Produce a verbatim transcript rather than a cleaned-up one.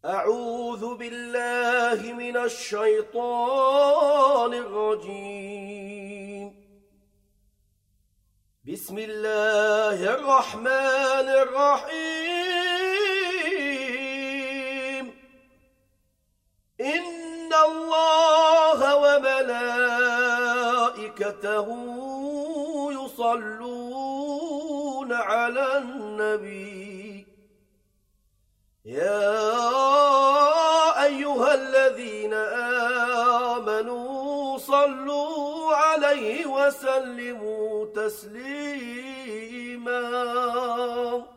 أعوذ بالله من الشيطان الرجيم. بسم الله الرحمن الرحيم. إن الله وملائكته يصلون على النبي يا أيها الذين آمنوا صلوا عليه وسلموا تسليما